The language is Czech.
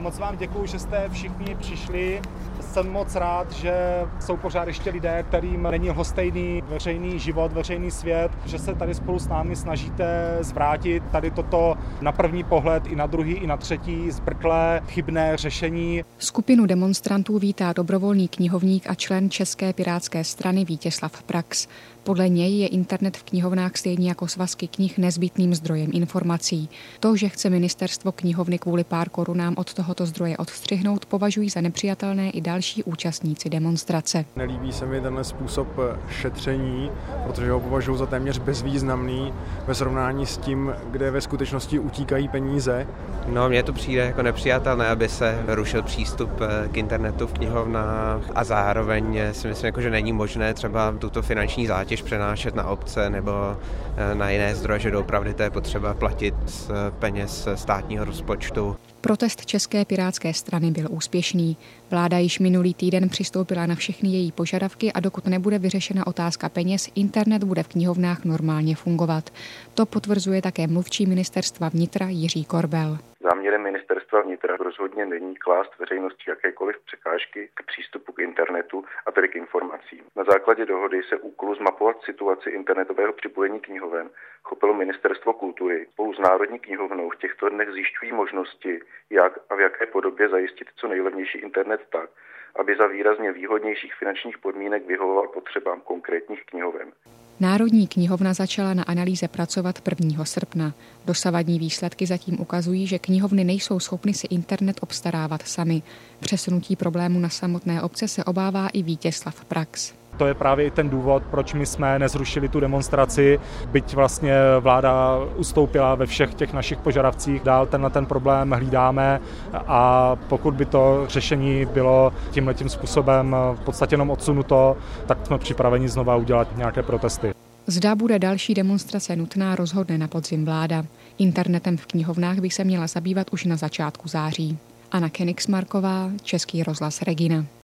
Moc vám děkuju, že jste všichni přišli. Jsem moc rád, že jsou pořád ještě lidé, kterým není lhostejný veřejný život, veřejný svět, že se tady spolu s námi snažíte zvrátit tady toto na první pohled i na druhý, i na třetí zbrklé, chybné řešení. Skupinu demonstrantů vítá dobrovolný knihovník a člen České pirátské strany Vítězslav Prax. Podle něj je internet v knihovnách stejně jako svazky knih nezbytným zdrojem informací. To, že chce ministerstvo knihovny kvůli pár korunám od tohoto zdroje odstřihnout, považují za nepřijatelné i další účastníci demonstrace. Nelíbí se mi tenhle způsob šetření, protože ho považuji za téměř bezvýznamný ve srovnání s tím, kde ve skutečnosti utíkají peníze. No, mně to přijde jako nepřijatelné, aby se rušil přístup k internetu v knihovnách a zároveň si myslím, jako, že není možné třeba tuto finanční zátěž přenášet na obce nebo na jiné zdroje, že doopravdy to je potřeba platit z peněz státního rozpočtu. Protest České pirátské strany byl úspěšný. Vláda již minulý týden přistoupila na všechny její požadavky a dokud nebude vyřešena otázka peněz, internet bude v knihovnách normálně fungovat. To potvrzuje také mluvčí ministerstva vnitra Jiří Korbel. Záměrem ministerstva vnitra rozhodně není klást veřejnosti jakékoliv překážky k přístupu k internetu a tedy k informacím. Na základě dohody se úkolu zmapovat situaci internetového připojení knihoven chopilo Ministerstvo kultury. Spolu s Národní knihovnou v těchto dnech zjišťují možnosti, jak a v jaké podobě zajistit co nejlevnější internet tak, aby za výrazně výhodnějších finančních podmínek vyhovoval potřebám konkrétních knihoven. Národní knihovna začala na analýze pracovat 1. srpna. Dosavadní výsledky zatím ukazují, že knihovny nejsou schopny si internet obstarávat sami. Přesunutí problému na samotné obce se obává i Vítězslav Prax. To je právě i ten důvod, proč my jsme nezrušili tu demonstraci, byť vlastně vláda ustoupila ve všech těch našich požadavcích. Dál ten problém hlídáme a pokud by to řešení bylo tímhletím způsobem v podstatě jenom odsunuto, tak jsme připraveni znova udělat nějaké protesty. Zda bude další demonstrace nutná, rozhodne na podzim vláda. Internetem v knihovnách by se měla zabývat už na začátku září. Anna Kenigsmarková, Český rozhlas Regina.